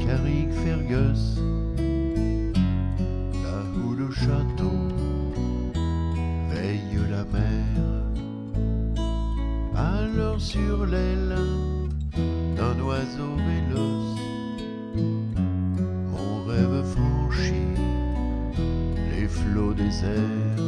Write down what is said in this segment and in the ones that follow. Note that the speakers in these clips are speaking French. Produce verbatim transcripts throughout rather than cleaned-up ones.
Carrickfergus, là où le château veille la mer. Alors sur l'aile d'un oiseau véloce, mon rêve franchit les flots déserts,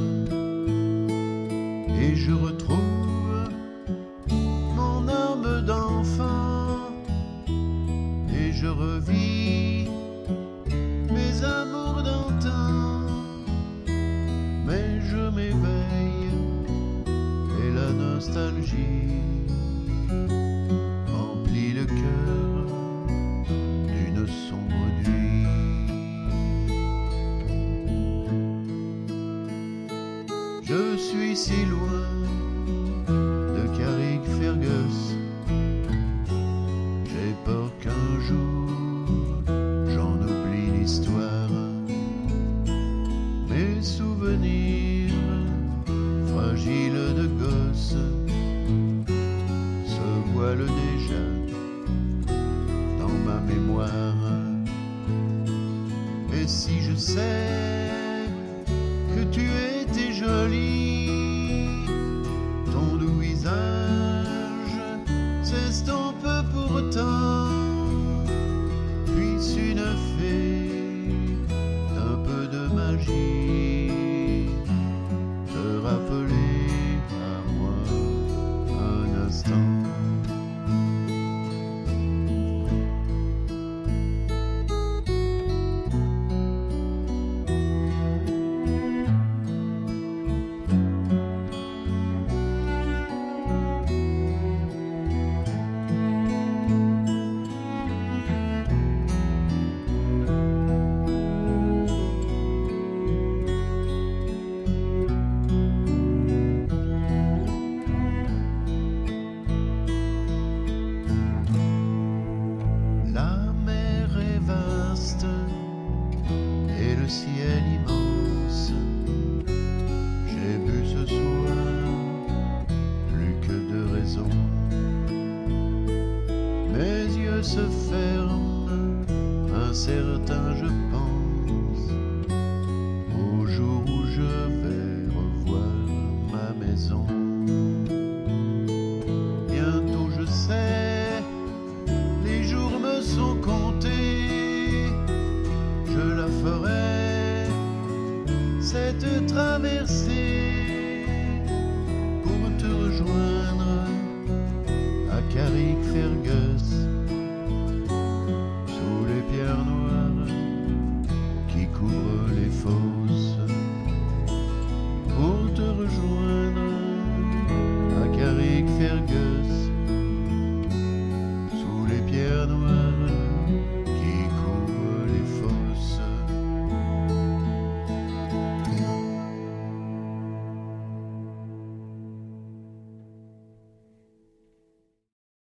et je retrouve mon âme d'enfant, et je revis mes amours d'antan. Mais je m'éveille et la nostalgie remplit le cœur d'une sombre nuit. Je suis si loin de Carrickfergus, j'ai peur qu'un jour j'en oublie l'histoire. Mes souvenirs fragiles de gosse se voilent déjà dans ma mémoire. Et si je sais que tu étais jolie, ton doux visage s'estompe pourtant, puis une fée d'un peu de magie te rappeler à moi un instant. Et le ciel immense, j'ai bu ce soir plus que de raison. Mes yeux se ferment, incertain je pense au jour où je vais revoir ma maison. Bientôt je sais, les jours me sont comptés, je la ferai, cette traversée.